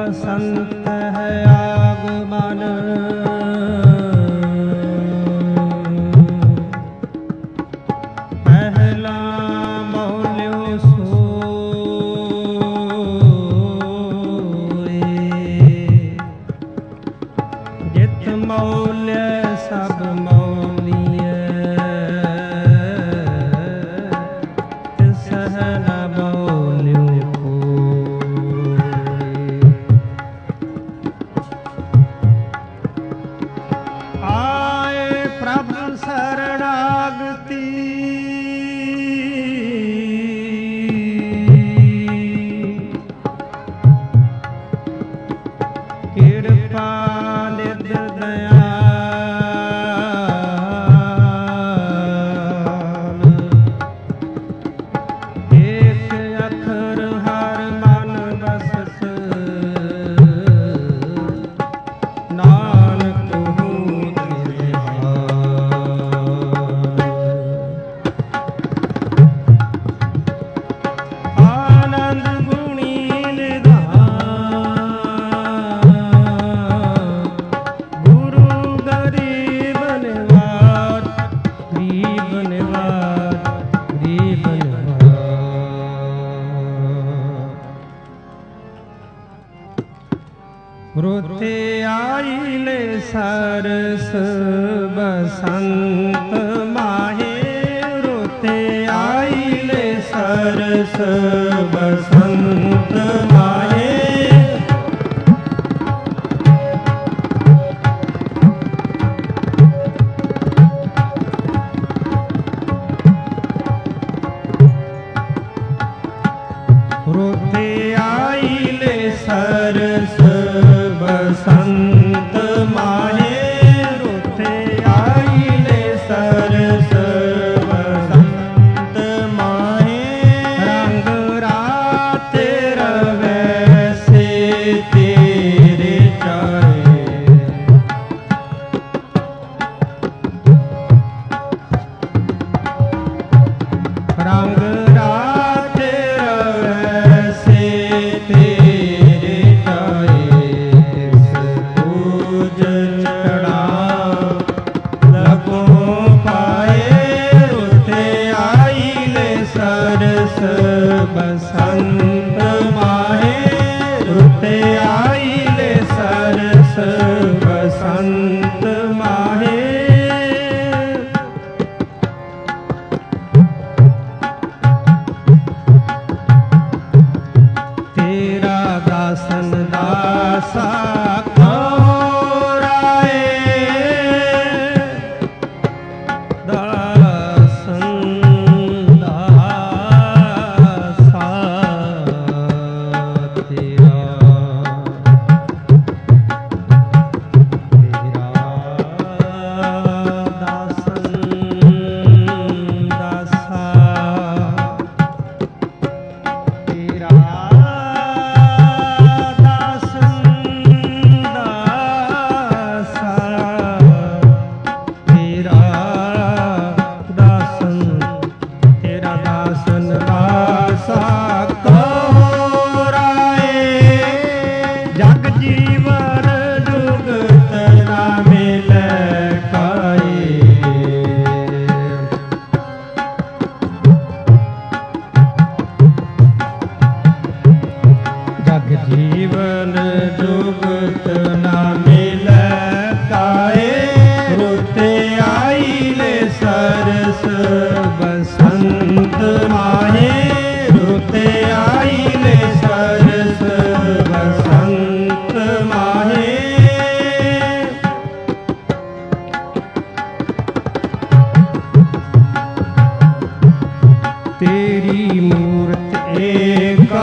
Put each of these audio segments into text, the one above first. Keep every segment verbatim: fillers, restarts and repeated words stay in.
बसंत है आगमन, पहला मौल्यो सोए, जित मौल्य सब मौलिय, तिस न मौल्यो शरणागति, कृपा निध दयाल, एक अखर हर मन बसत, नानक रुते आइले सरस बसंत माहे, रुते आइले सरस बसंत माहे, रुते आइले सरस बसंत माहे, रुते आइले सरस बसंत माहे, रंग रात रवै से तेरे चाहे, रंग रात रवै से तेरे चाहे, बसंत माहे, रुते आइले सरस बसंत माहे, तेरा दासन दासा जीवन जुगत न मिल काए, रुते आइले सरस बसंत माहे, रुते आइले सरस बसंत माहे, तेरी मूर्त एका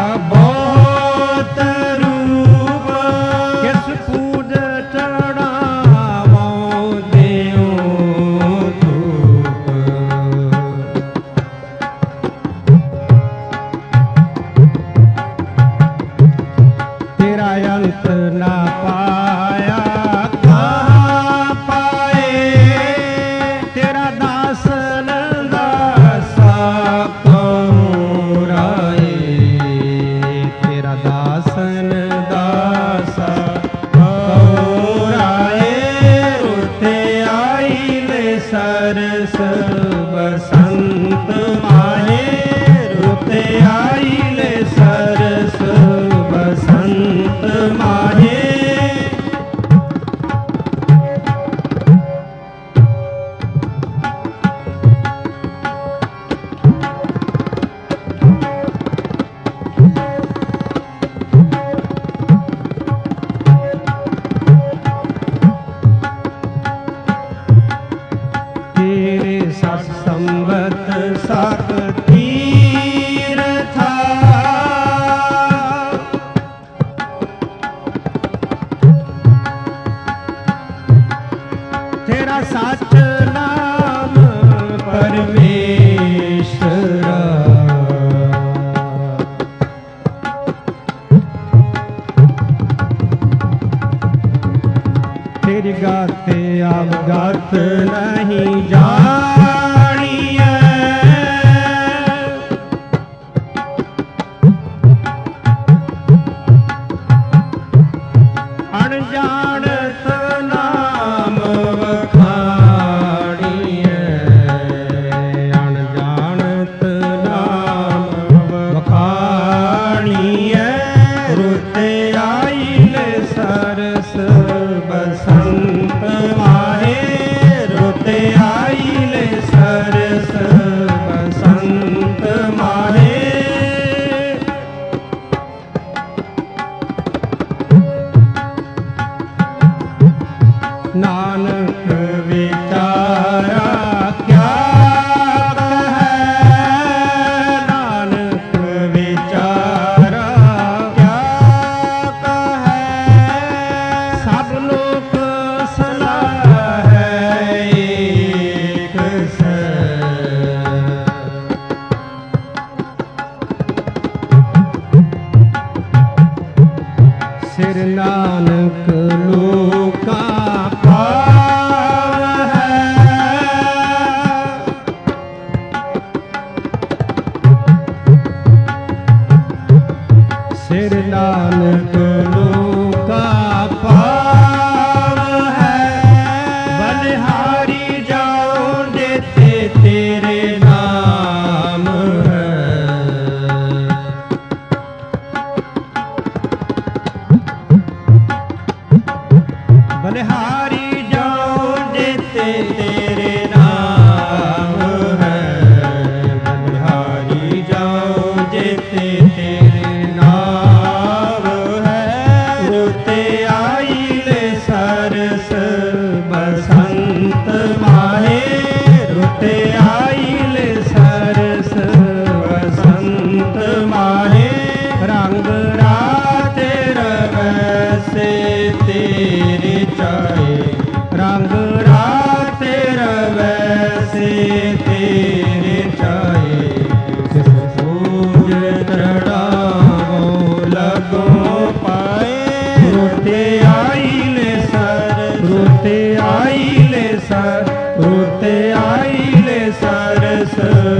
अंत न पाया कहाँ पाए, तेरा दासन दासा कहूँ राए, तेरा दासन दासा गाते अवगत नहीं जानिए। अनजानत नाम वखाणिए, अनजानत नाम वखाणिए। रुते आइले सरस बसंत माहे, रुते आइले सरस बसंत माहे। नानक विचारा क्या कहे, नानक विचारा क्या कहे। सब लोक सलाह है एक से, सिर नानक लोका सिर नानक लोका पाव है। बलिहारी जाओ देते तेरे नाम है। बलिहारी जाओ देते तेरे नाम है। बलिहारी जाओ देते तेरे नाम है। रुते आइले सरस बसंत माहे, रुते आइले सरस बसंत माहे। रंग राते रवैसे तेरे चाहे, रंग राते रवैसे तेरे चाहे। सूझ चढ़ावो लगो पाए, रुते आइले सर, रुते आइले सर, रुते आइले सरस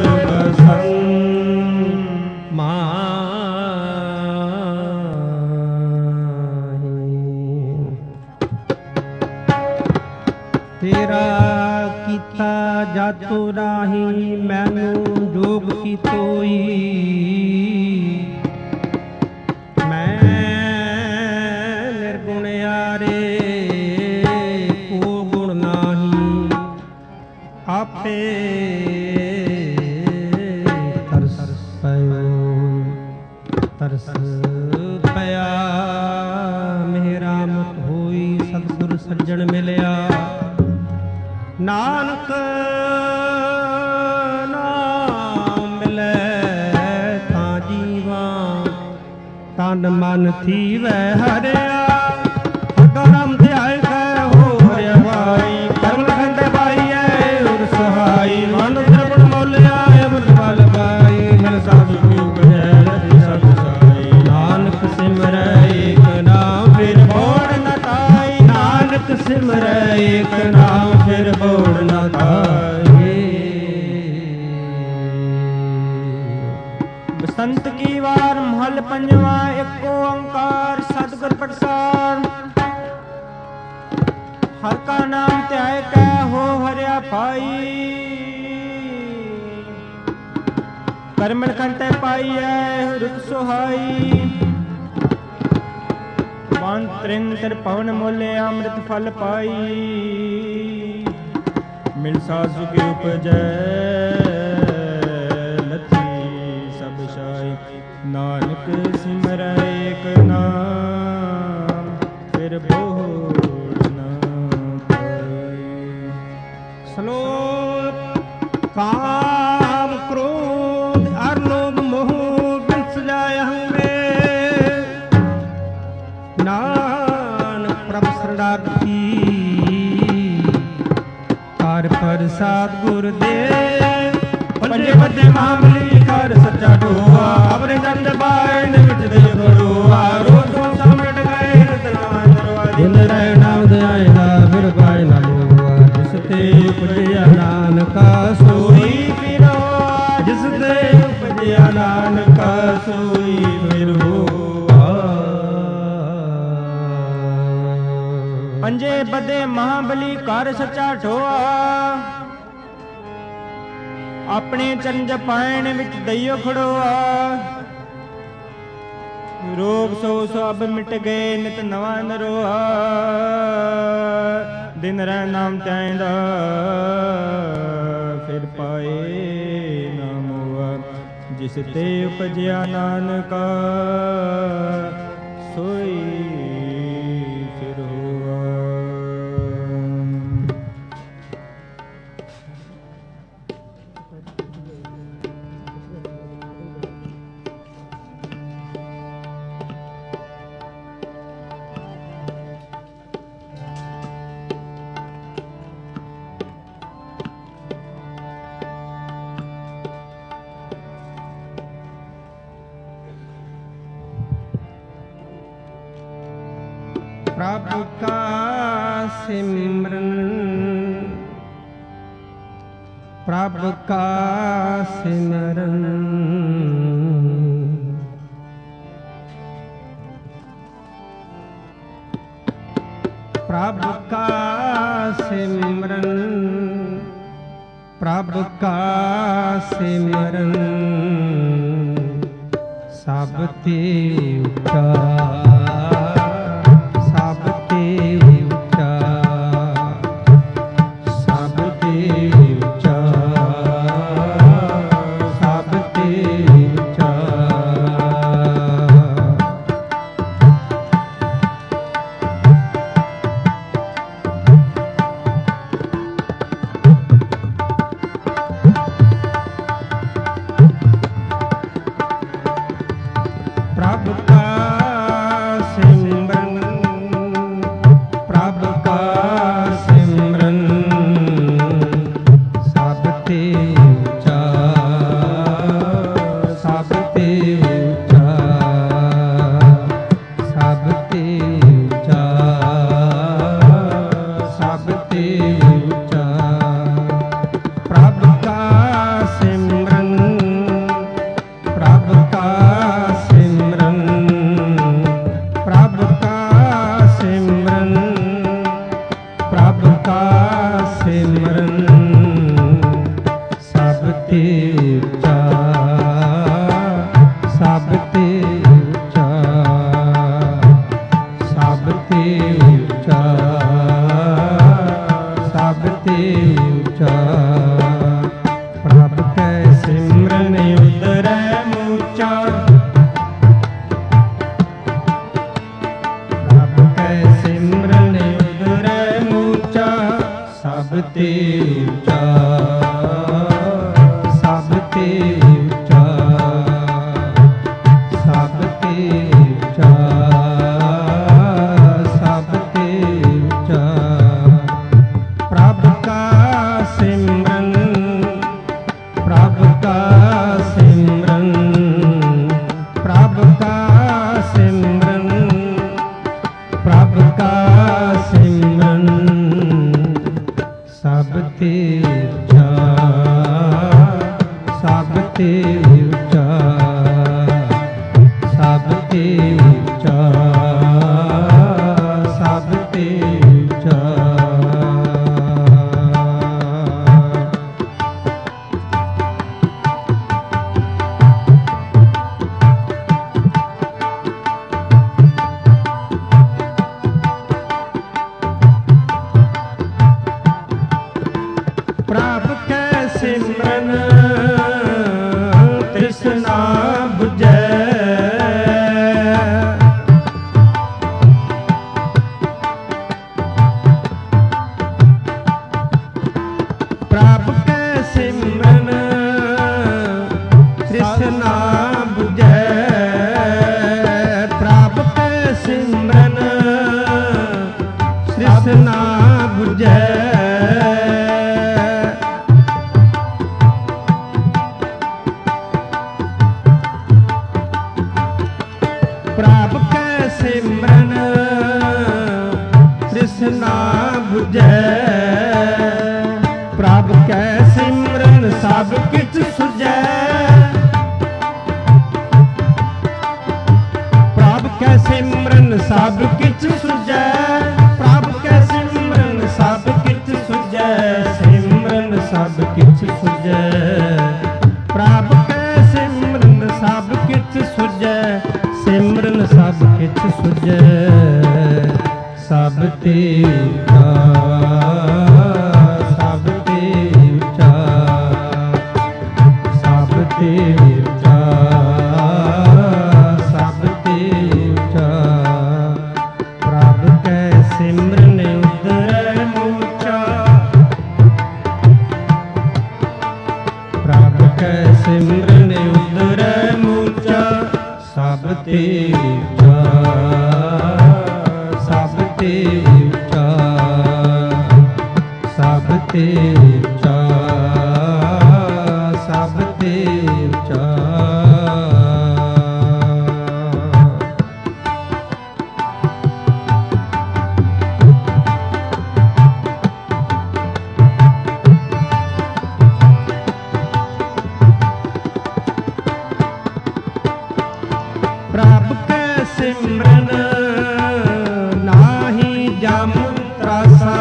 बसंत माहे। तेरा कीता जातो राही, मैनू जोग की तोई। मैं निर्गुण यारे को गुण नाही, आपे तरस पयो तरस पया। मेरा मत होई सतगुर सज्जन मिलिया। नानक नाम मिले तां जीवा, तन मन थी वह हरिया। करम ध्याय कै हो हरिया भाई, करम खंड भाई है उर सहाई। मन द्रवण मोलिया अमृत बल भाई, मिल साधु रूप जय साधु साई। नानक सिमरै एक नाम फिर बोड़ न ताई, नानक सिमरै एक नाम फिर बोड़ न ताई। बसंत की वार महल पंजवा, एक ओंकार सतगुर प्रसाद। हर का नाम त्याय कै हो हरिया भाई, करमण कंटे पाइयै रुख सुहाई। मान त्रिंतर पवन मोले अमृत फल पाई, मिल सासु की उपजय लथी सब शाई। नानक सिमर एक नाम फिर बोल न पाई। श्लोक काम क्रोध अर्लोभ मोह बिंस जाय हमें। नानक प्रभु शरणागति कार प्रसाद गुरुदेव। पंजे बदे मामली कर सच्चा डोआ, अपने चंद बाय निमिट दे बड़ोआ। रोज को समट गए दिन रहना दयाएगा फिर ਫਿਰ ਹੋਆ। ਪੰਜੇ ਬਦੇ ਮਹਾਬਲੀ ਕਰ ਸੱਚਾ ਠੋਆ, ਆਪਣੇ ਚਰਨ ਜਪਾਇਣ ਵਿੱਚ ਦਈਓ ਖੜੋਆ। ਰੋਗ ਸੋ ਸਭ ਮਿਟ ਗਏ ਨਿਤ ਨਵਾਂ ਨਰੋਆ, ਦਿਨ ਰਹਿ ਨਾਮ ਚਾਹੀਦਾ ਫਿਰ ਪਾਏ ਨਾ ਮੋਆ। ਜਿਸ ਤੇ ਉਪਜਿਆ ਨਾਨਕਾ ਸੋਈ ਫਿਰ ਹੋਆ। ਪ੍ਰਭ ਕਾ ਸਿਮਰਨ, ਪ੍ਰਭ ਕਾ ਸਿਮਰਨ, ਪ੍ਰਭ ਕਾ ਸਿਮਰਨ, ਪ੍ਰਭ ਕਾ ਸਿਮਰਨ, ਸਭ ਤੇ ਉੱਚਾ, ਸਭ ਤੇ ਉੱਚਾ, ਸਭ ਤੇ ਉੱਚਾ, ਸਭ ਤੇ ਉੱਚਾ। ਪ੍ਰਭ ਕਾ ਸਿਮਰਨ, ਪ੍ਰਭ ਕਾ ਸਿਮਰਨ, ਸਭ ਤੇ ਉੱਚਾ, ਸਭ ਤੇ ਉੱਚਾ, ਸਭ ਤੇ ਉੱਚਾ, ਸਭ ਤੇ ਉੱਚਾ। ਪ੍ਰਭ ਕਾ ਸਿਮਰਨ, ਪ੍ਰਭ ਕਾ ਸਿਮਰਨ, ਪ੍ਰਭ ਕਾ ਸਿਮਰਨ, ਪ੍ਰਭ ਕਾ ਸਿਮਰਨ, ਸਭ ਤੇ ਉੱਚਾ, ਸਭ ਤੇ ਉੱਚਾ, ਸਭ ਤੇ ਉੱਚਾ, ਸਭ ਤੇ ਉੱਚਾ। ਪ੍ਰਭ ਕੈ ਸਿਮਰਨ ਉਦਰੈ ਮੂਚਾ, ਪ੍ਰਭ ਕੈ ਸਿਮਰਨ ਉਦਰੈ ਮੂਚਾ, ਸਭ ਤੇ ਉੱਚਾ, ਸਭ ਤੇ ਉੱਚਾ, ਸਭ ਤੇ ਉੱਚਾ, ਸਭ ਤੇ ਉੱਚਾ। ਪ੍ਰਭ ਕਾ ਸਿਮਰਨ, ਪ੍ਰਭ ਕਾ ਸਿਮਰਨ, ਪ੍ਰਭ ਕਾ ਸਿਮਰਨ, ਪ੍ਰਭ ਕਾ ਸਿਮਰਨ, ਸਭ ਤੇ ਉੱਚਾ, ਸਭ ਤੇ ਉੱਚਾ, ਸਭ ਤੇ ਉੱਚਾ, ਸਭ ਤੇ ਉੱਚਾ। ਪ੍ਰਭ ਕੈ ਸਿਮਰਨ ਤ੍ਰਿਸ਼ਨਾ ਬੁਝੈ, ਪ੍ਰਭ ਕੈ ਸਿਮਰਨ ਤ੍ਰਿਸ਼ਨਾ ਬੁਝੈ, ਪ੍ਰਭ ਕੈ ਸਿਮਰਨ ਤ੍ਰਿਸ਼ਨਾ ਬੁਝੈ। ਪ੍ਰਭ ਕੈ ਸਿਮਰਨ ਤ੍ਰਿਸ਼ਨਾ ਬੁਝੈ, ਪ੍ਰਭ ਕੈ ਸਿਮਰਨ ਸਭ ਕਿਛ ਸੁਝੈ, ਸਭ ਕਿਛ ਸੁਝੈ ਪ੍ਰਭ ਕੈ ਸਿਮਰਨ ਸਭ ਕਿਛ ਸੁਝੈ ਸਿਮਰਨ ਸਭ ਕਿਛ ਸੁਝੈ ਪ੍ਰਭ ਕੈ ਸਿਮਰਨ ਸਭ ਕਿਛ ਸੁਝੈ ਸਿਮਰਨ ਸਭ ਕਿਛ ਸੁਝੈ ਸਭ ਤੇ ਸਭ ਤੇ ਉੱਚਾ ਸਭ ਤੇ ਉੱਚਾ ਸਭ ਤੇ ਉੱਚਾ ਪ੍ਰਭ ਕੈ ਸਿਮਰਨ ਉਦਰੈ ਮੂਰਛਾ ਪ੍ਰਭ ਕੈ ਸਿਮਰਨ ਉਦਰੈ ਮੂਰਛਾ ਸਭ ਤੇ ਉੱਚਾ ਸਭ ਤੇ ਉੱਚਾ ਸਭ ਤੇ ਉੱਚਾ ਸਭ ਤੇ ਉੱਚਾ ਪ੍ਰਭ ਕੈ ਸਿਮਰਨ ਨਾਹੀ ਜਮ ਤਰਾਸਾ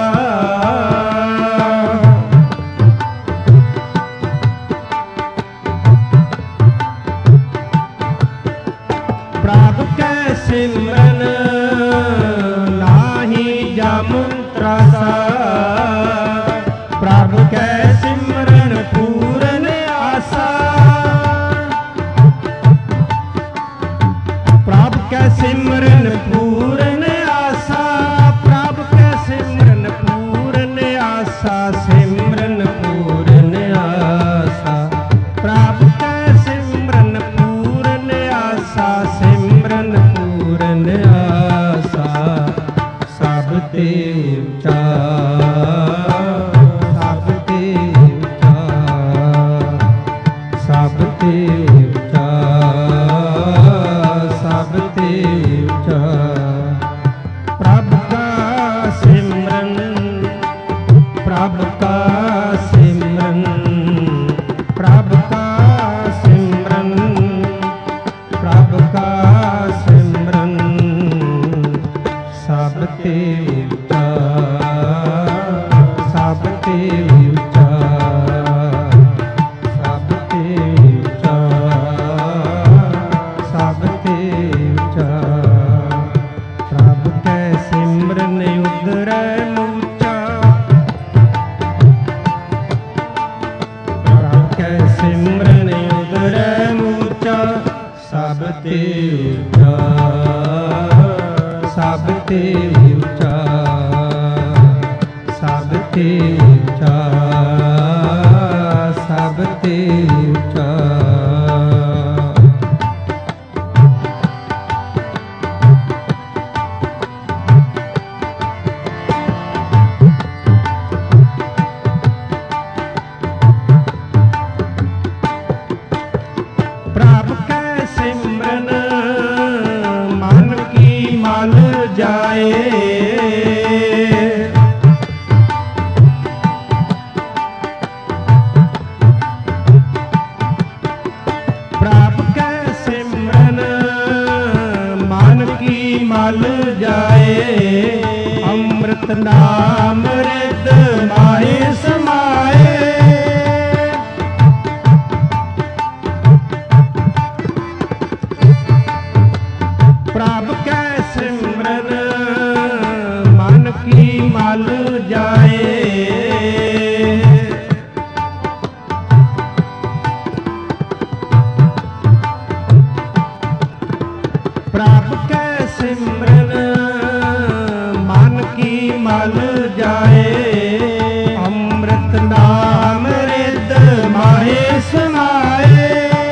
ਪ੍ਰਭ ਕੈ ਸਿਮਰਨ ਨਾਹੀ ਜਮ ਤਰਾਸਾ ਪ੍ਰਭ ਕੈ ਸਿਮਰਨ ਪੂਰਨ ਆਸਾ ਪ੍ਰਭ ਕੈ ਸਿਮਰਨ ਪੂਰਨ ਆਸਾ ਪ੍ਰਭ ਕੈ ਸਿਮਰਨ ਪੂਰਨ ਆਸਾ ਸਿਮਰਨ ਪੂਰਨ ਆਸਾ ਪ੍ਰਭ ਕੈ ਸਿਮਰਨ ਪੂਰਨ ਆਸਾ ਸਿਮਰਨ ਪੂਰਨ ਆਸਾ ਸਭ ਤੇ ਉੱਚਾ ਸਭ ਤੇ ਉੱਚਾ ਸਭ ਤੇ ਉੱਚਾ ਸਭ ਤੇ ਉੱਚਾ ਪ੍ਰਭ ਕਾ ਸਿਮਰਨ ਪ੍ਰਭ ਕਾ ਸਿਮਰਨ ਪ੍ਰਭ ਕਾ ਸਿਮਰਨ ਪ੍ਰਭ ਕਾ ਸਿਮਰਨ ਸਭ ਤੇ ਉੱਚਾ ਸਭ ਤੇ ਉੱਚਾ ਸਭ ਤੇ ਉੱਚਾ ਸਭ ਤੇ ਉੱਚਾ ਪ੍ਰਭ ਕੈ ਸਿਮਰਨ ਉਦਰੈ ਮੂਰਛਾ ਪ੍ਰਭ ਕੈ ਸਿਮਰਨ ਉਦਰੈ ਮੂਰਛਾ ਸਭ ਤੇ ਉੱਚਾ ਸਭ ਤੇ ਉੱਚਾ ਸਭ ਤੇ ਉੱਚਾ ਸਭ ਤੇ ਉੱਚਾ ਪ੍ਰਭ ਕੈ ਸਿਮਰਨ ਮਨ ਕੀ ਮਲ ਜਾਏ ਪ੍ਰਭ ਕੈ ਸਿਮਰਨ ਮਨ ਕੀ ਮਲ ਜਾਏ ਅੰਮ੍ਰਿਤ ਨਾਮ ਰਿਦ ਮਾਹੇ ਸਮਾਏ ਪ੍ਰਭ ਕੈ ਸਿਮਰਨ ਮਨ ਕੀ ਮਲ ਜਾਏ ਪ੍ਰਭ ਕੈ ਸਿਮਰਨ ਮਨ ਕੀ ਮਲ ਜਾਏ ਅੰਮ੍ਰਿਤ ਨਾਮ ਰਿਦ ਮਾਹੇ ਸਮਾਏ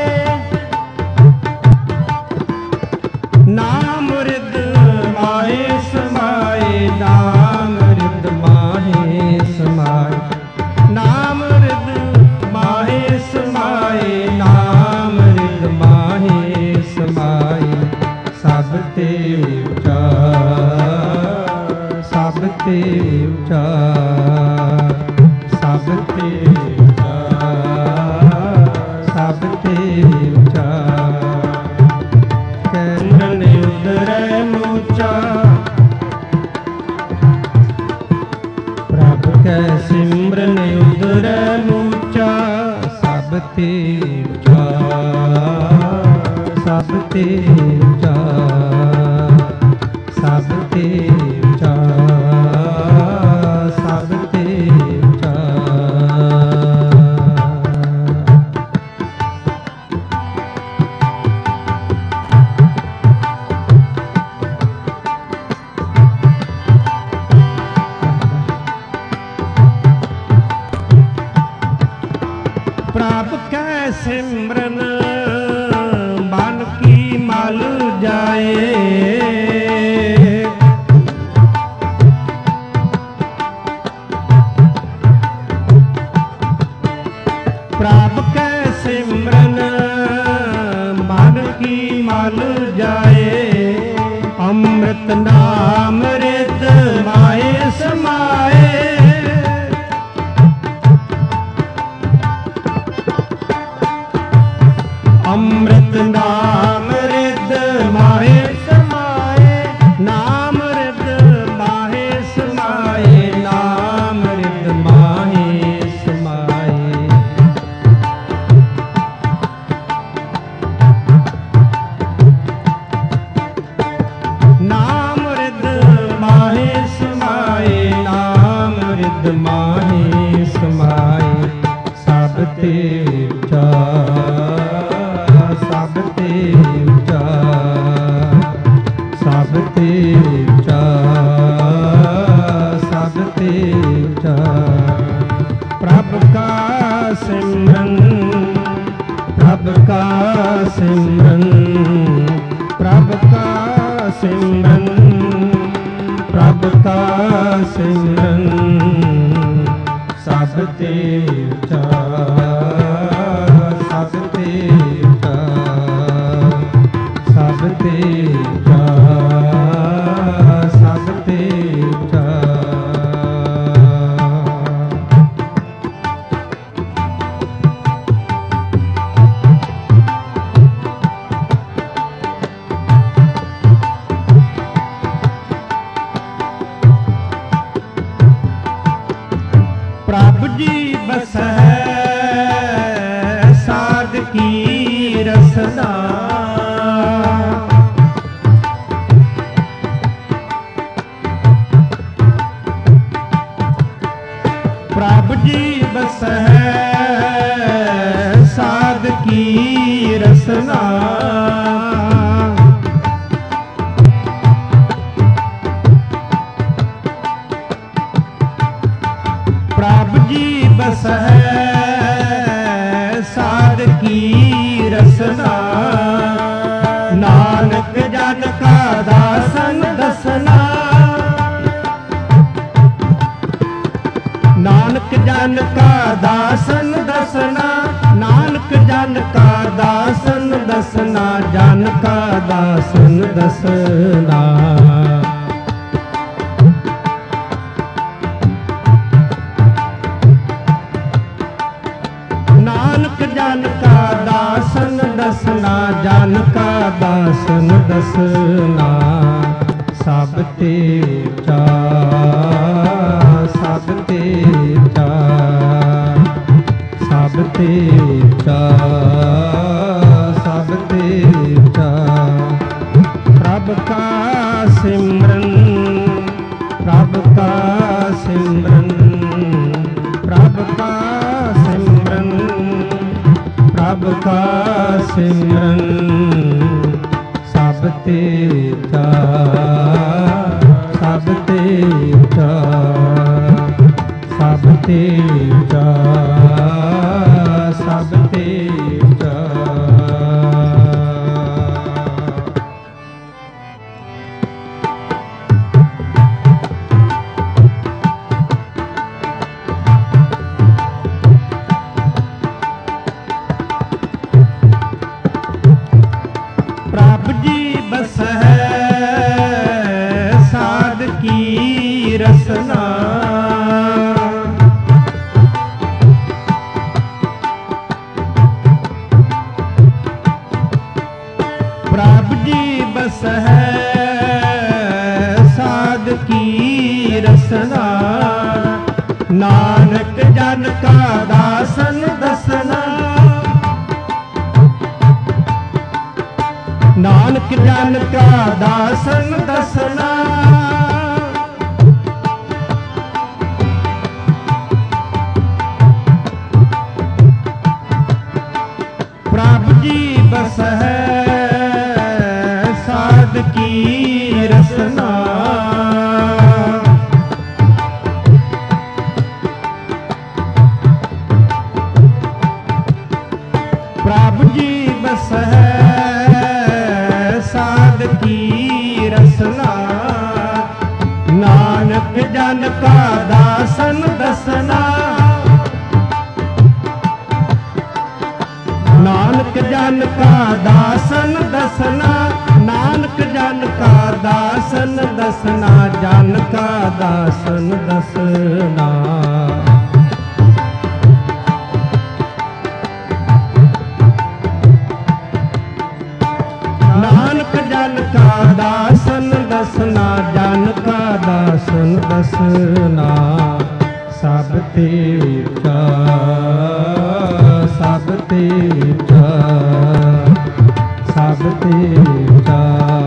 ਨਾਮ ਰਿਦ ਮਾਹੇ ਸਮਾਏ ਨਾਮ ਰਿਦ ਮਾਹੇ ਸਮਾਏ ਨਾਮ ਰਿਦ ਮਾਹੇ ਸਮਾਏ ਨਾਮ ਰਿਦ ਮਾਹੇ ਸਮਾਏ ਸਭ ਤੇ ਉੱਚਾ ਸਭ ਤੇ ਉੱਚਾ ਸਭ ਤੇ ਉੱਚਾ ਸਭ ਤੇ ਉੱਚਾ ਸਿਮਰਨ उदरै मूचा। प्रभ कै सिमरन उदरै मूचा। सब ते ऊचा सब ते ऊचा सब ते ऊचा सब ते ऊचा। प्रभ कै सिमरन बन की मल जाए। प्रभ कै सिमरन मन की मल जाए। अमृत नाम रित माए समाए। अमृत नाम रिद माहे समाए। नाम रिद माहे समाए। नाम रिद माहे समाए। नाम रिद माहे समाए। नाम रिद माहे समाए। सब ते ऊचा सब ते ऊचा सब ते ऊचा सब ते ऊचा। प्रभ का सिमरन प्रभ का सिमरन प्रभ का सिमरन प्रभ का सिमरन सब ते ऊचा सब ते ऊचा सब ते ऊचा सब ते ऊचा। प्रभ जी बसै साध की रसना। प्रभ जी बसै साध की रसना। प्रभ जी बसै साध की रसना। नानक जन का दासन दसना। नानक जन का दासन दसना। नानक जन का दासन दसना। जन का दासन दसना। नानक जन का दासन दसना। जन का दासन दसना। सब ते ऊचा सब ते ऊचा सब ते ऊचा सब ते ऊचा। प्रभ का सिमरन प्रभ का सिमरन प्रभ का सिमरन प्रभ का सिमरन सब ते ऊचा सब ते ऊचा सब ते ऊचा सब ते ऊचा। प्रभ जी बसै साध की रसना। प्रभ जी बसै रसना, नानक जन का दासन दसना, नानक जन का दासन दसना। प्रभु जी बस है साध की रसना, प्रभु जी बस है साध की रसना, नानक जन का दासन दसना, नानक जन का दासन दसना, नानक जन का दासन दसना, जन का दासन दसना। नानक जन का दासन दसना, जन का दासन दसना। सब ते ऊंचा, सब ते ऊंचा, सब ते ऊंचा,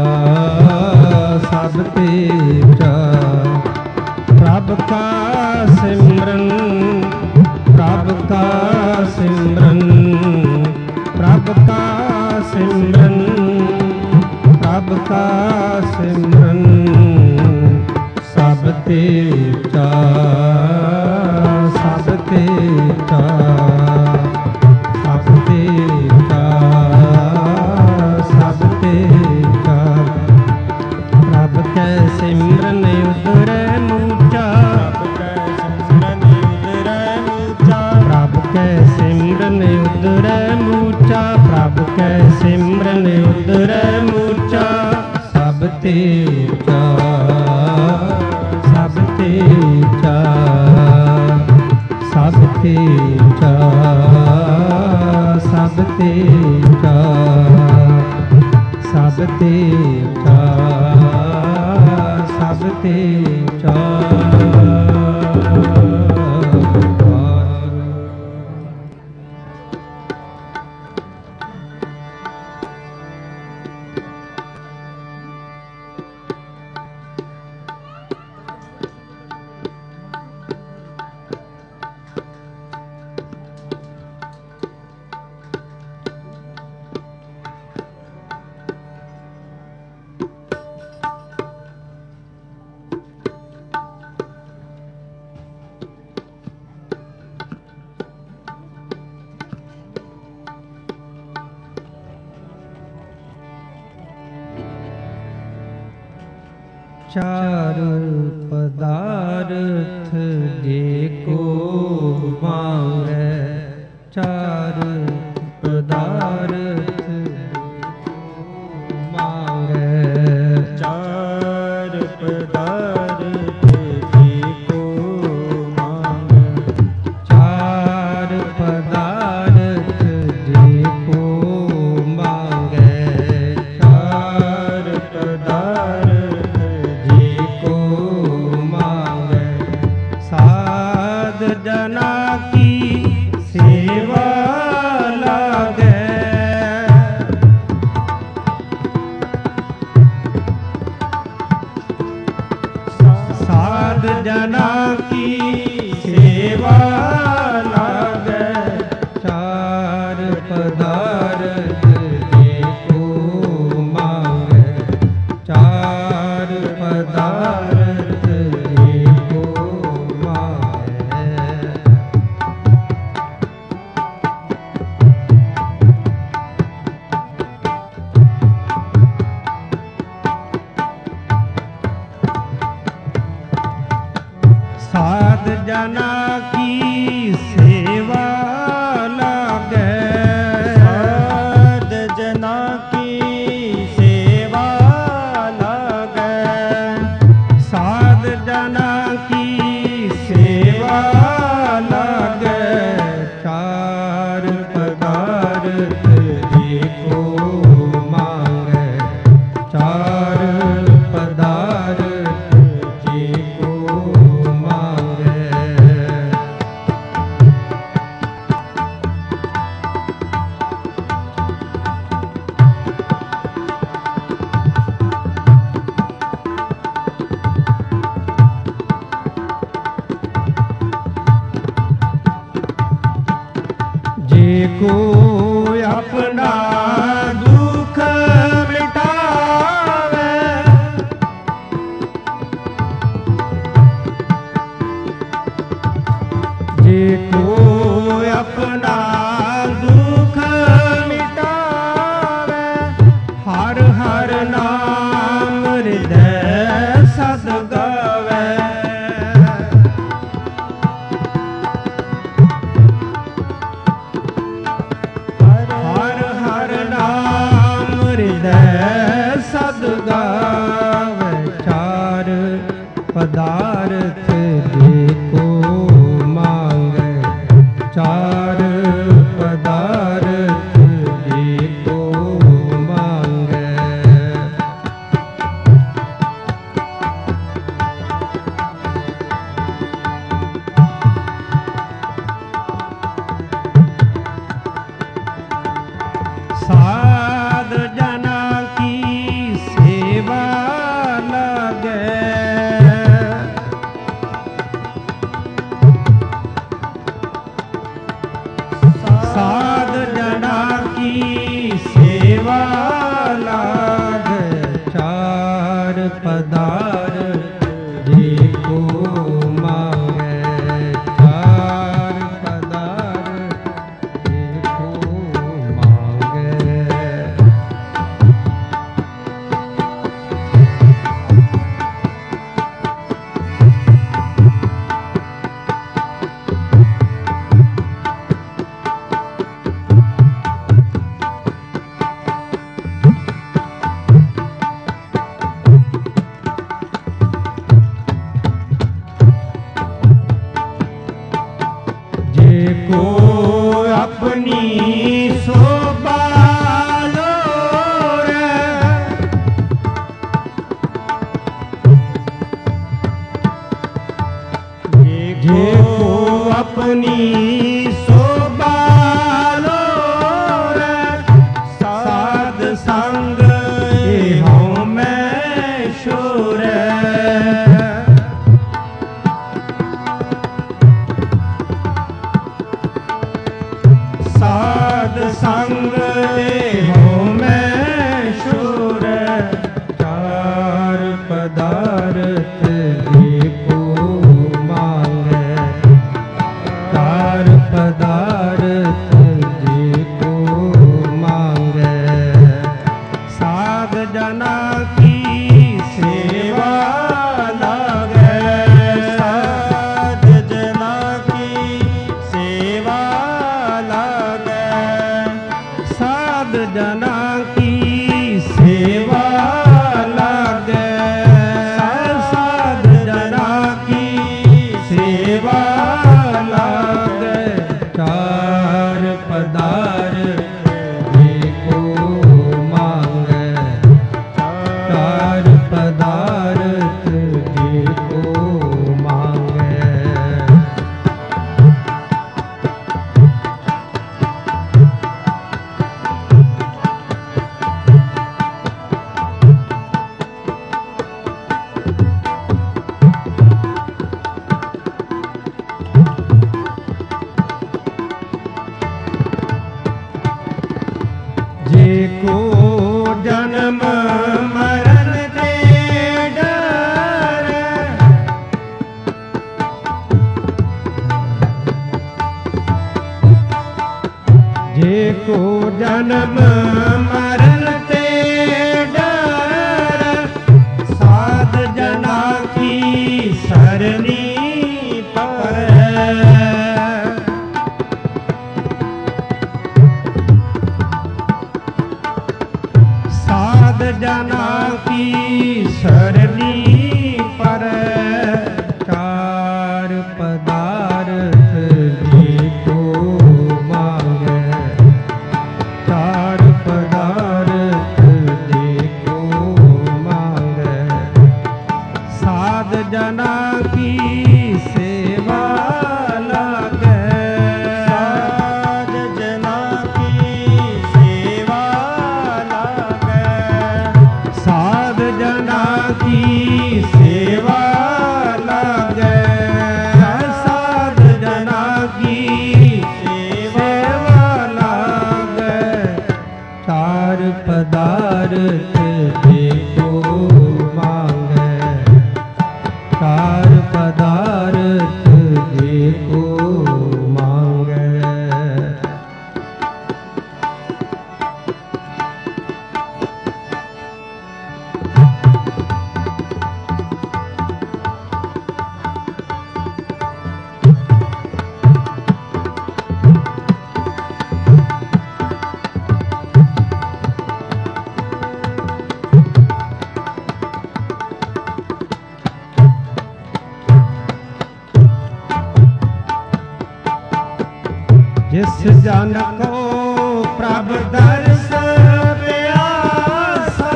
सब ते ऊंचा। प्रभ का सिमरन, प्रभ का सिमरन, प्रभ का सिमरन, प्रभ का सिमरन। सब ते ऊंचा, सब ते ऊंचा, सब ते ऊंचा, सब ते ऊंचा। प्रभ कै सिमरन उतरै मूचा, प्रभ कै सिमरन उतरै मूचा, प्रभ कै सिमरन उतरै मूचा। सब ते ऊंचा, सब ते ऊंचा, सब ते ऊंचा, सब ते ऊंचा, सब ते ऊंचा, सब ते ऊंचा। चार पदार्थ जे को मांगे, चार पदार्थ मांगे, चार पदार्थ जे को मांगे, चार पदार्थ जे को मांगे, चार पदार्थ को मांगे। साध जना की सेवा लागे, साध जना की सेवा लागे। चार पदार्थ जे को मांगे, चार पदार्थ जे को मांगे। साध जना की सेवा लागे, साध जना की सेवा लागे, साध जना की सेवा लागे। चार पदार्थ जे को मांगे, चार पदार्थ जे को को अपना दुख मिटावे, जे को अपना दुख मिटावे, हर हर नाम हृदय सद गावे। हर हर नाम हृदय सद गावे, चार पदार्थ देखो मांगे, चार पदार्थ देखो मांगे। साध जना की सेवा लगे, साध जना की सेवा लागे, चार पदार्थ देखो मांगे, चार पदार्थ देखो मांगे। को अपनी शोभा लोरे, जे को अपनी शोभा लोरे, साध संग एहों में शोरे। साध संग एहों में शूर, चार पदार्थ देखो मांगे, चार पदार्थ देखो मांगे। साध जना की सेवा लागे, साध जना की सेवा लागे, साध जना की सेवा लागे, साध जना की सेवा लागे, चार पदार्थ देखो मांगे, चार पदार्थ देखो मांगे। जे को जन्म मरण दे डर, जे को जन्म मरण दे डर, साध जना की सरनी पर। साध जना की सरनी पर, चार पदार्थ देखो मांगे, चार पदार्थ देखो मांगे। साध जना की सेवा लागे, साध जना की सेवा लागे, साध जना की सेवा लागे, साध जना की सेवा लागे। जिस जन को प्रभु दर्श प्यासा,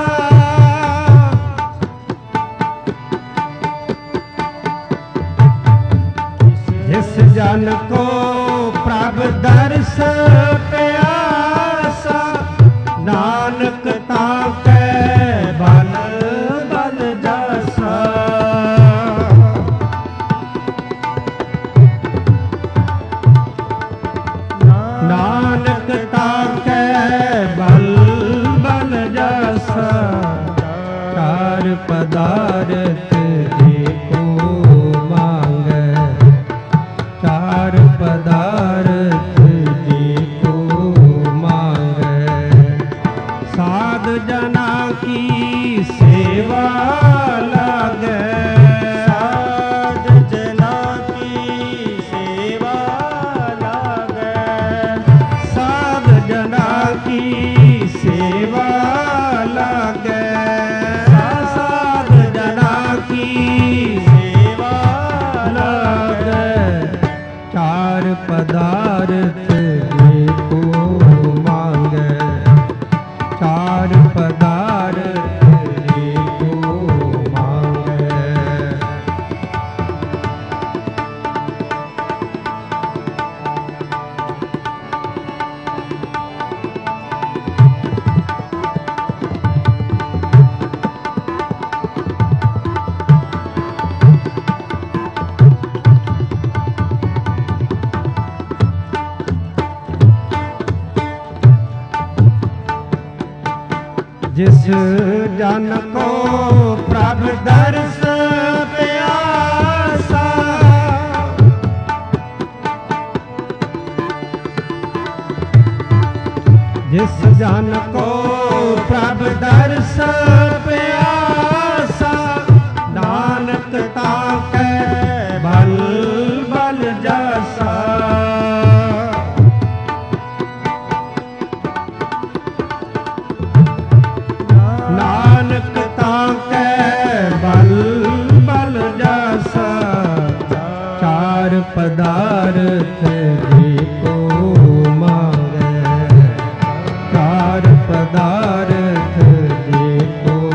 जिस जन को प्रभु दर्श प्यासा, नानक ताकै बल बल जासा। नानक ताकै बल बल जासा, चार पदार्थ जेको मांगै, चार पदार्थ जेको मांगै, साध जना की सेवा लागै, साध जना की सेवा लागै, साध जना की सेवा लागै, साध जना की सेवा लागै, चार पदार्थ जेको मांगै, चार पदार्थ जेको मांगै। जिस जन को प्रभु दर्श प्यासा, जिस जन को प्रभु दर्श प्यासा, नानक ताकै बल बल जासा। नानक ताकै बल बल जासा, चार पदार्थ जेको मांगै, चार पदार्थ जेको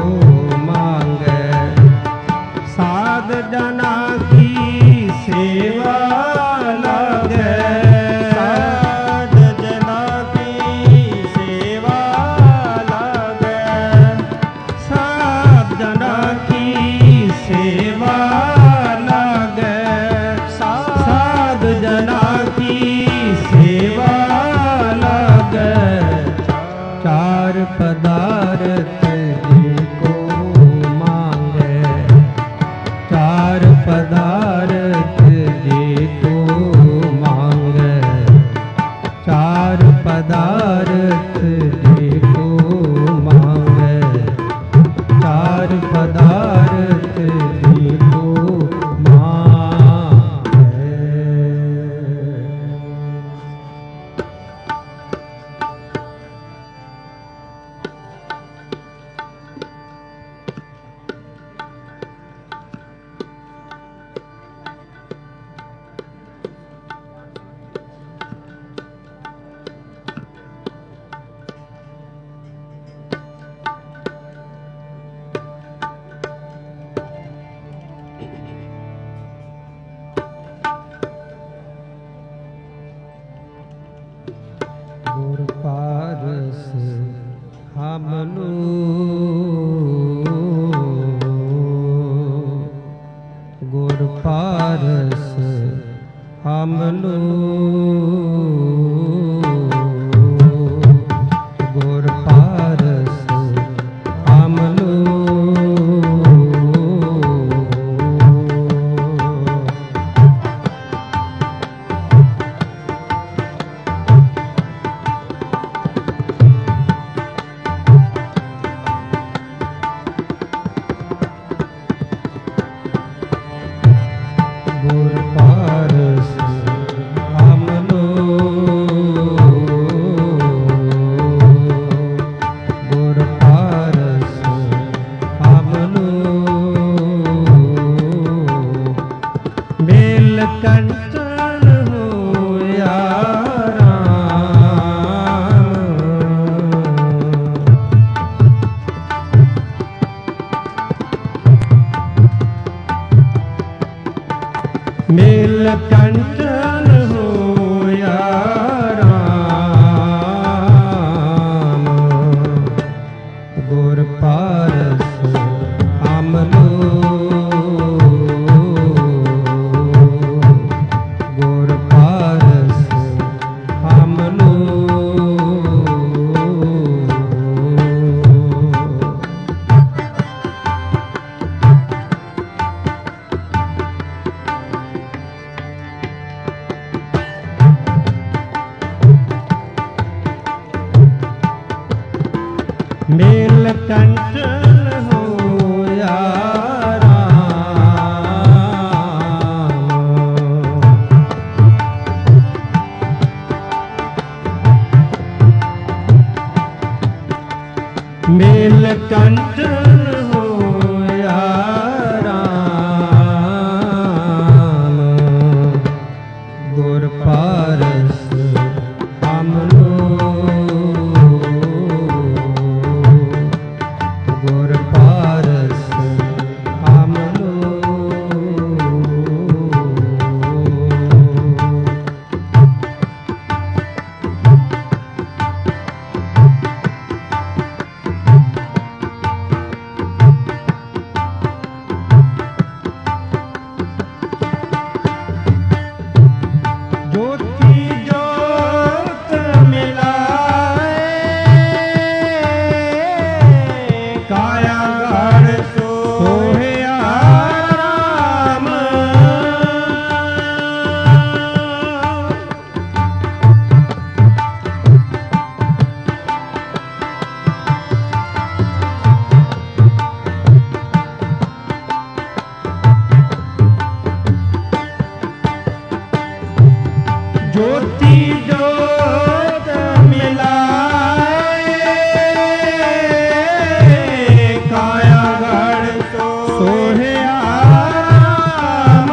ਮੇਲ ਕੰਚਨ ਹੋਇਆ ਰਾਮ, ਗੁਰ ਪਾਰਸ ਅਮਲੋ, ਗੁਰ ਪਾਰਸ ਅਮਲੋ। ਮੇਲ ਕੰਚਨ ਹੋਇਆ ਰਾਮ, ਮੇਲ ਕੰਚਨ ਹੋਇਆ ਰਾਮ, ਗੁਰ ਪਾਰਸ ਅਮਲੋ, ਗੁਰ ਪਾਰਸ ਅਮਲੋ। ਜੋਤੀ ਜੋਤ ਮਿਲਾਏ, ਕਾਇਆ ਗੜ ਸੋਹਿਆ ਰਾਮ, ਜੋਤੀ ਜੋਤ ਮਿਲਾਏ, ਕਾਇਆ ਗੜ ਸੋਹਿਆ ਰਾਮ,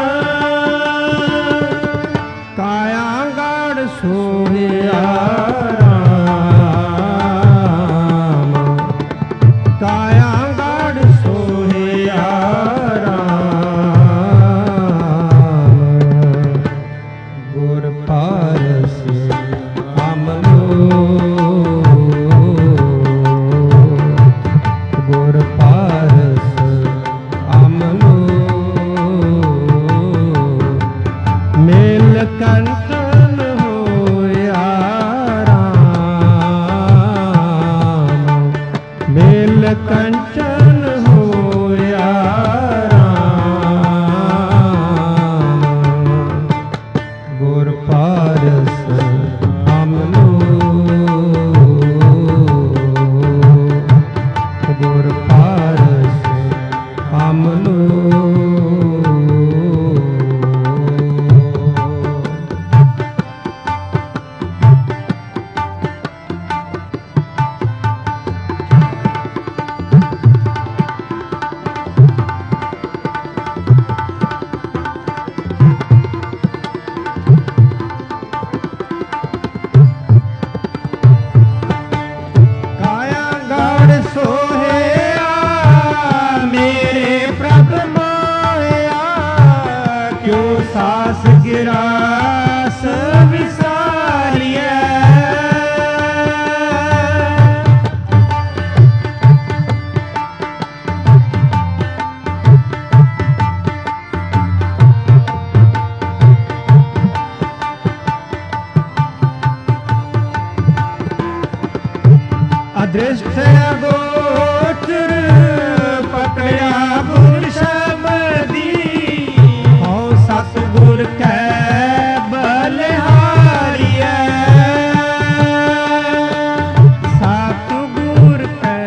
ਕਾਇਆ ਗੜ ਸੋਹਿਆ ਰਾਮ, ਕਾਇਆ ਗੜ ਸੋਹਿਆ ਰਾਮ, ਗੁਰ ਪਾਰਸ ਅਮਲੋ, ਗੁਰ ਪਾਰਸ ਅਮਲੋ। ਮੇਲ ਕੰਚਨ ਹੋਇਆ ਰਾਮ, ਮੇਲ ਕੰਚਨ ਹੋਇਆ ਰਾਮ, ਗੁਰ ਪਾਰਸ ਅਮਲੋ, ਗੁਰ ਪਾਰਸ ਅਮਲੋ। ਕਾਇਆ ਗੜ ਸੋਹਿਆ ਮੇਰੇ ਪ੍ਰਭ ਮਾਇਆ, ਕਿਉ ਸਾਸ ਗਿਰਾਸ ਵਿਸਾਰੀਐ, ਅਦ੍ਰਿਸ਼ਟ ਅਗੋਚਰ ਪਕੜਿਆ ਗੁਰ ਸ਼ਬਦੀ, ਹਉ ਸਤਿਗੁਰ ਕੈ ਬਲਿਹਾਰੀਐ, ਸਤਿਗੁਰ ਕੈ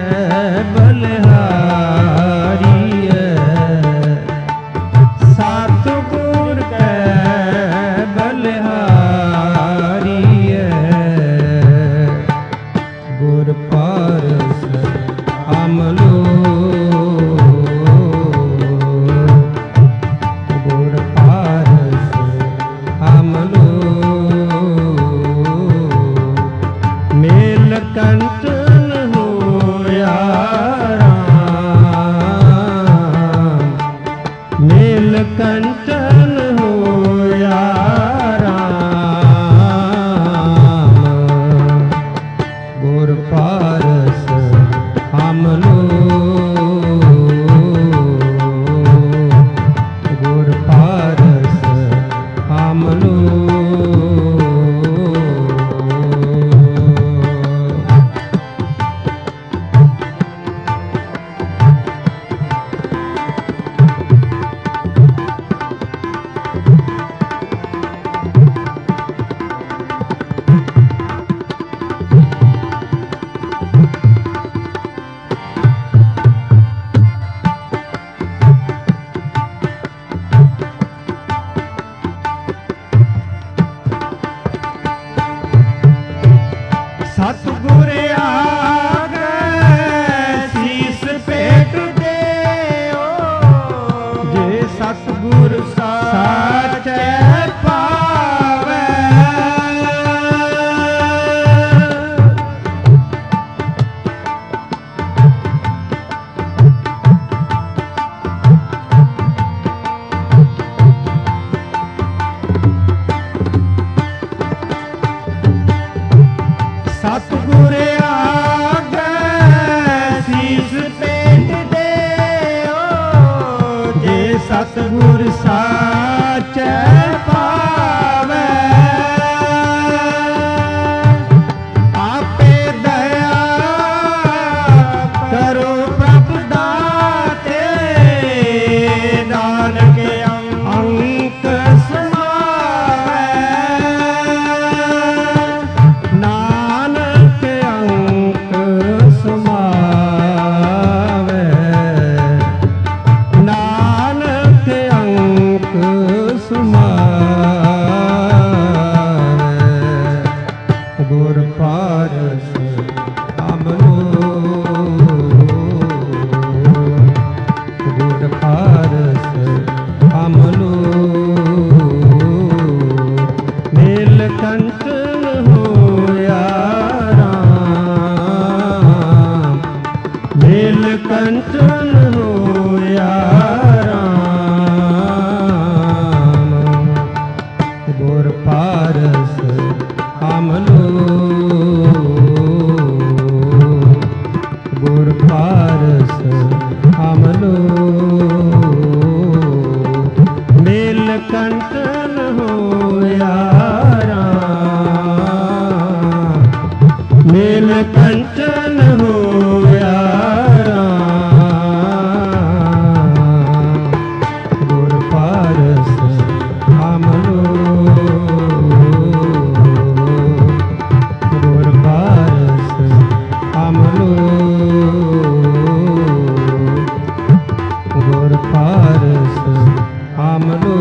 ਬਲਿਹਾਰੀਐ, ਸਤਿਗੁਰ ਕੈ ਬਲਿਹਾਰੀਐ, ਗੁਰ ਪਾਰਸ ਅਮਲੋ, ਗੁਰ ਪਾਰਸ ਅਮਲੋ। ਮੇਲ ਕੰਚਨ ਹੋਇਆ ਰਾਮ, ਮੇਲ ਕੰਚਨ ਕੰਚਨ ਹੋਇਆ ਰਾਮ ਗੁਰ ਪਾਰਸ ਅਮਲੋ ਗੁਰ ਪਾਰਸ ਅਮਲੋ ਮੇਲ ਕੰਚਨ ਹੋਇਆ ਰਾਮ ਮੇਲ ਕੰਚਨ ਹੋਇਆ ਰਾਮ ਗੁਰ ਪਾਰਸ ਅਮਲੋ ਗੁਰ ਪਾਰਸ ਅਮਲੋ ਗੁਰ ਪਾਰਸ ਅਮਲੋ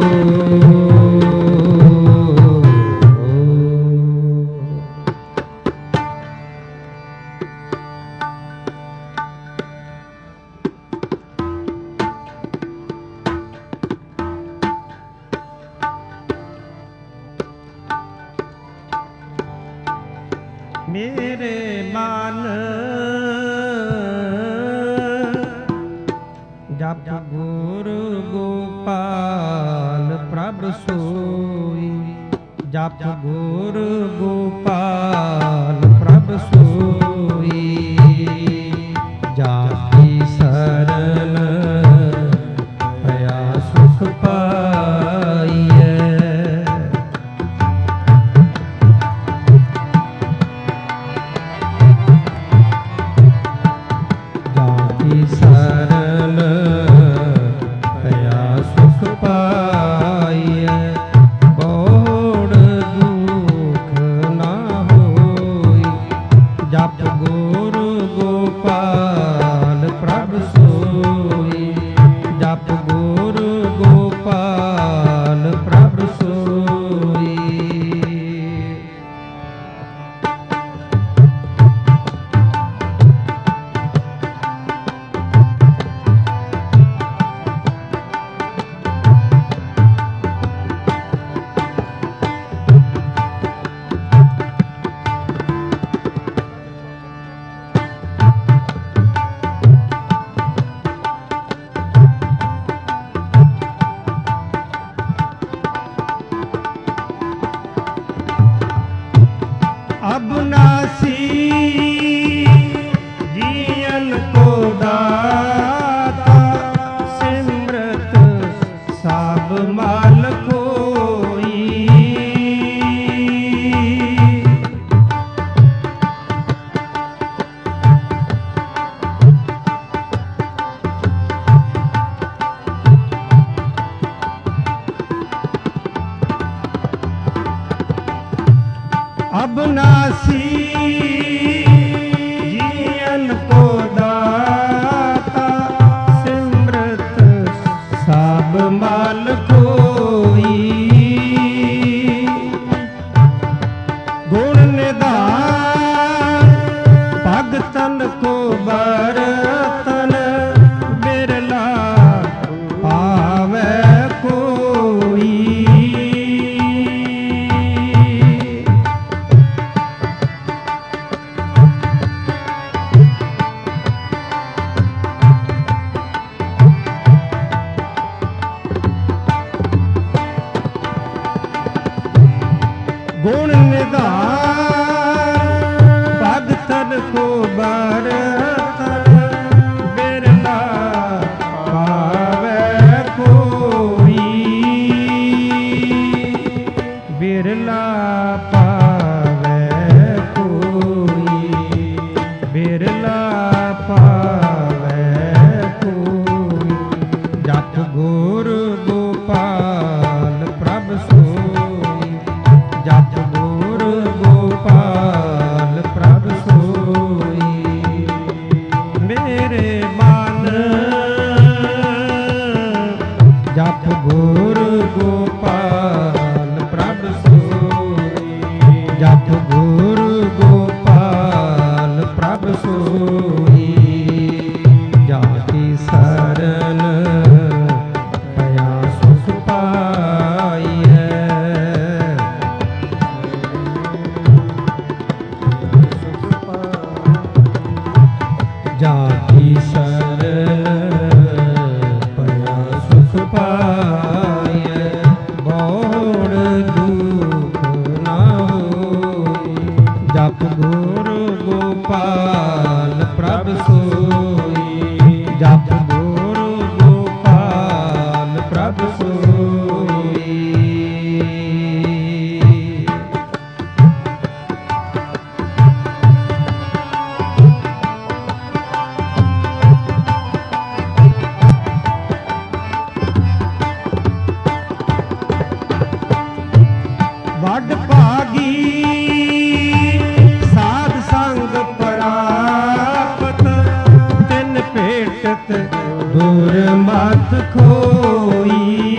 ਮੇਰੇ ਮਨ ਜਪ ਗੁਰ ਗੋਪਾਲ ਪ੍ਰਭ ਸੋਈ ਜਪ ਗੁਰ ਗੋਪਾਲ ਪ੍ਰਭ ਸੋਈ ਜਾਪੀ ਸਰਨ ਭਇਆ ਸੁਖ ਪਾਈਐ ਸਰਨ ਭਇਆ ਸੁਖ ਪਾਈਐ ਬੋੜ ਦੁਖ ਨਾ ਹੋਈ ਜਪ ਗੁਰ ਗੋਪਾਲ ਪ੍ਰਭ ਸੋਈ ਜਪ ਗੁਰ ਗੋਪਾਲ ਪ੍ਰਭ ਸੋਈ अबनासी जियन को दाता सिमरत सब माल कोई अबनासी जियन को दाता सिमरत सब माल कोई गुण निधान भगतन को बरतन बिरला पावै कोई गुण निधान भगतन को बरतन बिरला पावै कोई बिरला पावै कोई बिरला पावै कोई जप गुर गोपाल प्रभ सोई जप गुर गोपाल प्रभ सोई मेरे मन जप गुर गोपाल प्रभ सोई जप गुर गोपाल प्रभ सोई जाति शरण भया सुख पाईऐ जाति शरण ਗੁਰਮਤਿ ਖੋਈ।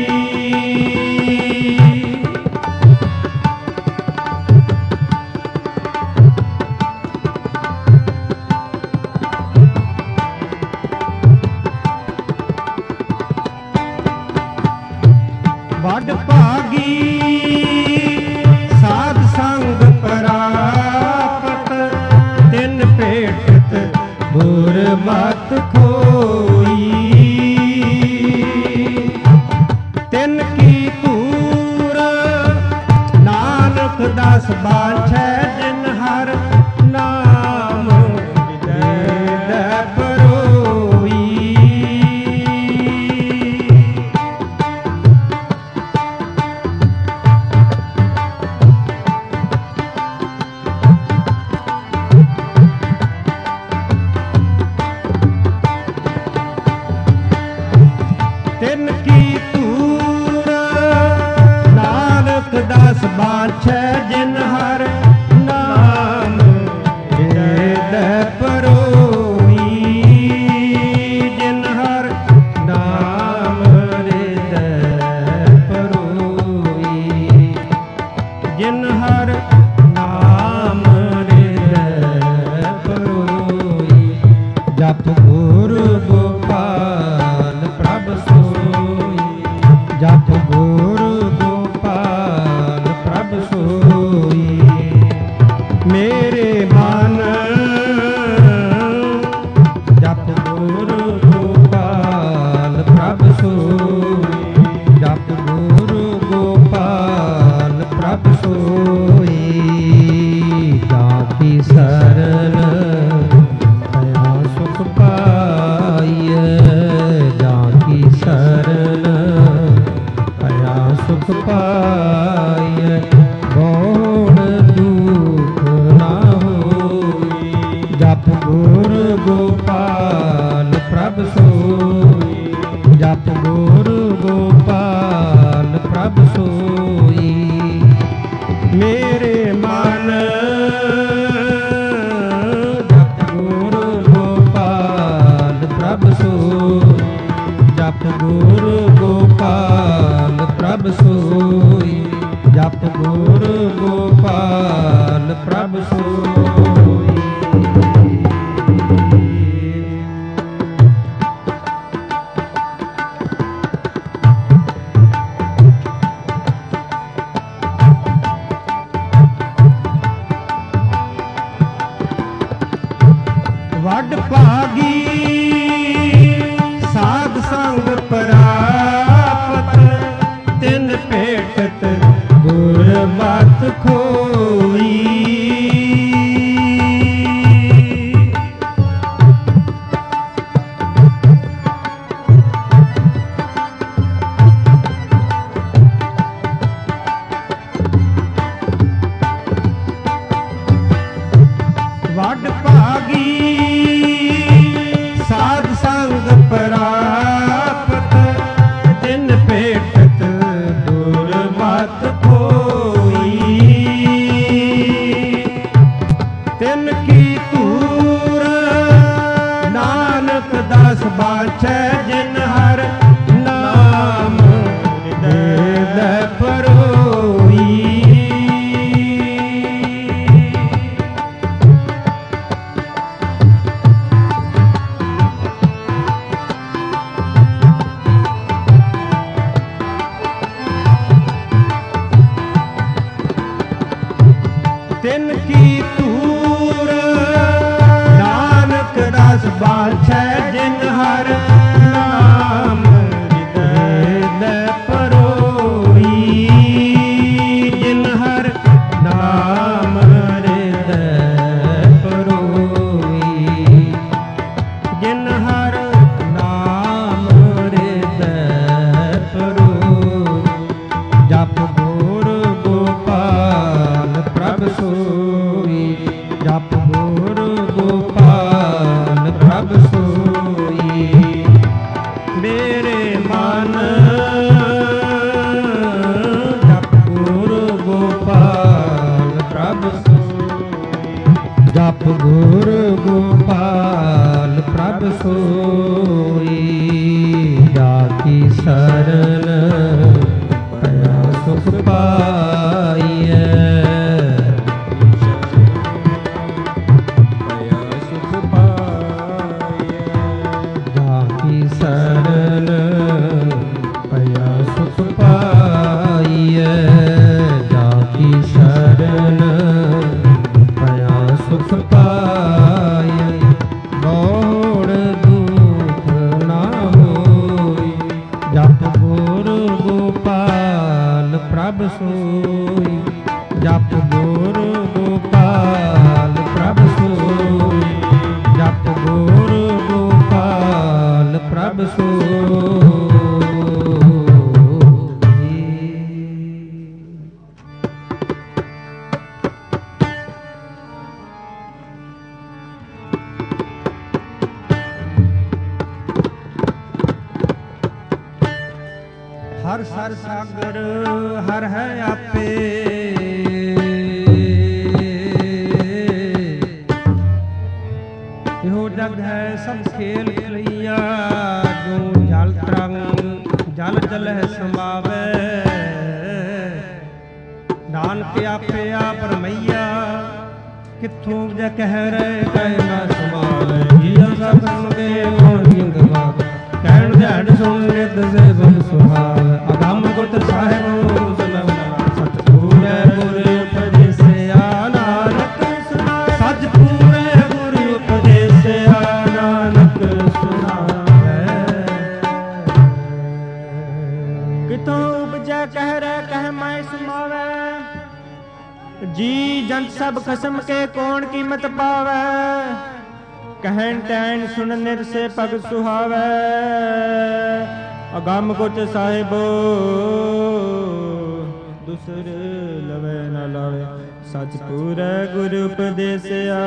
ਵੱਡ ਭਾਗੀ ਸਾਧ ਸੰਗ ਪ੍ਰਾਪਤ, ਤਿਨ ਭੇਟਤ ਗੁਰਮਤਿ ਖੋਈ। ਤਿਨ ਕੀ ਧੂਰ ਨਾਨਕ ਦਸ ਬਾਛੈ, ਜਿਨ ਹਰ ਨਾਮ ਹਿਰਦੈ ਪਰੋਈ। ਤਿਨ ਕੀ ਧੂਰ ਨਾਨਕ ਦਸ ਬਾਛੈ, ਜਿਨ ਹਰ ਨਾਮ ਹਿਰਦੈ ਪਰੋਈ। ਜਿਨ ਹਰ ਨਾਮ ਹਿਰਦੈ ਪਰੋਈ। ਜਿਨ ਹਰ ਨਾਮ ਹਿਰਦੈ ਪਰੋਈ। ਜਪ ਗੁਰ ਗੋਪਾਲ ਪ੍ਰਭ ਸੋਈ। ਜਪ ਗੁਰ ਗੋਪਾਲ ਪ੍ਰਭ ਸੋਈ। ਮੇਰੇ ਮਨ ਜਪ ਗੁਰ ਗੋਪਾਲ ਪ੍ਰਭ ਸੋਈ। ਜਪ ਗੁਰ ਗੋਪਾਲ ਪ੍ਰਭ ਸੋਈ। ਜਾ ਕੀ ਸਰਣ ਦਇਆ ਸੁਖ ਪਾਈਐ। ਜਾ ਕੀ ਸਰਣ ਦਇਆ ਸੁਖ ਪਾਈਐ। ਗੌਣ ਦੁਖ ਨਾ ਹੋਈ। ਜਪ ਗੁਰ ਗੋਪਾਲ ਪ੍ਰਭ ਸੋਈ। ਜਪ ਗੁਰ ਗੋਪਾਲ ਪ੍ਰਭ ਸੋਈ। ਮੇਰੇ ਮਨ ਜਪ ਗੁਰ ਗੋਪਾਲ ਪ੍ਰਭ ਸੋਈ। ਜਪ ਗੁਰ ਗੋਪਾਲ ਪ੍ਰਭ ਸੋਈ। ਜਪ ਗੁਰ ਗੋਪਾਲ ਪ੍ਰਭ ਸੋਈ। ਵੱਡ ਭਾਗੀ ਸਾਧ ਸੰਗ ਪ੍ਰਾਪਤ, ਤਿਨ ਭੇਟਤ ਗੁਰਮਤਿ ਖੋਈ। ਵੱਡ ਭਾਗੀ ਸਾਧ ਸੰਗ ਪ੍ਰਾਪਤ, ਤਿਨ ਭੇਟਤ ਗੁਰਮਤਿ ਖੋਈ। ਤਿਨ ਕੀ ਧੂਰ ਨਾਨਕ ਦਸ ਬਾਛੈ, ਜਿਨ ਹਰ ਨਾਮ ਹਿਰਦੈ ਪਰੋਈ। ਤਿਨ ਕੀ ਧੂਰ ਨਾਨਕ ਦਸ ਬਾਛੈ, ਜਿਨ ਹਰ ਨਾਮ ਹਿਰਦੈ ਪਰੋਈ। ਜਿਨ ਹਰ ਨਾਮ ਹਿਰਦੈ ਪਰੋਈ। ਜਿਨ ਹਰ ਨਾਮ ਹਿਰਦੈ ਪਰੋਈ। ਜਪ ਗੁਰ ਗੋਪਾਲ ਪ੍ਰਭ ਸੋਈ। ਜਪ ਗੁਰ ਗੋਪਾਲ ਪ੍ਰਭ ਸੋਈ। ਮੇਰੇ ਮਨ ਜਪ ਗੁਰ ਗੋਪਾਲ ਪ੍ਰਭ ਸੋਈ। ਜਪ ਗੁਰ ਗੋਪਾਲ ਪ੍ਰਭ ਸੋਈ। ਸ਼ਰਨ ਪਿਆ ਸੁਖ ਪਾਈਐ। शरण पया सुख पाइए। जाकी शरण पया सुख पाइए। बौड़ दुख ना होई जप गुरु गोपाल प्रभ सोई। जप गुरु गोपाल प्रभ सोई। जप गुरु गोपाल प्रभ सोई। हर सर सागर हर है आपे। यो जग है सब खेल खेलैया। जो जल तरंग जल जल है समावे। नानक आपे आप रमैया किथों जा कह रहे कह ना समावे। जिया सब सुनगे मोर जिंग बाग कहण ध्यान सुन नित से बन सुहाव। अगम गुरत साहिब सतपुर गुरु उपदेसिया नानक सुनावे। सतपुर गुरु उपदेसिया नानक सुनावे। कितों उपजै कह रहे कह मैं सुनावे। जी जंत सब खसम के कौन कीमत पावे। कहन तैन सुन निर से पग सुहावे। अगम गुच साहिबो दुसर लवे न लावे। सच पूरै गुरु उपदेसिया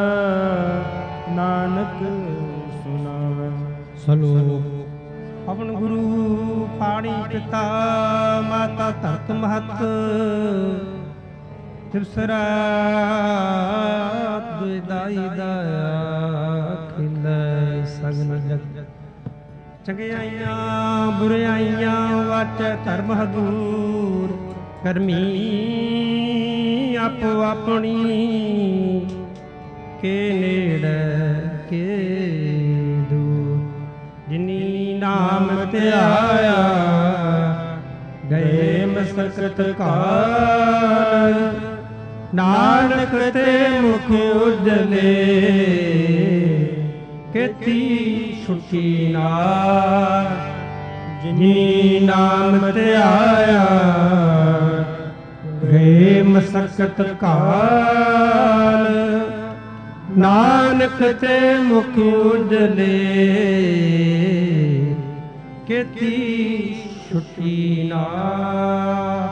नानक सुनावे। सलोक पवन गुरु पाणी पिता माता धरत महत। तिरसरा दुदाई दाया खिलै सगन जग। चंगियाइयां बुराइयां वाचै धर्म हदूर। करमी आपो अपनी के नेड़े के दूर। जिनी नाम त्याया गए मसकत काल। नानक ते मुख उजले केती छुटी नार। जिनी नाम त्याया गए मसकत काल। नानक ते मुख उजले केती छुटी नार।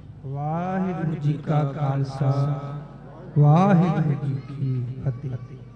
वाहिगुरु जी का खालसा वाहिगुरु जी की फतेह।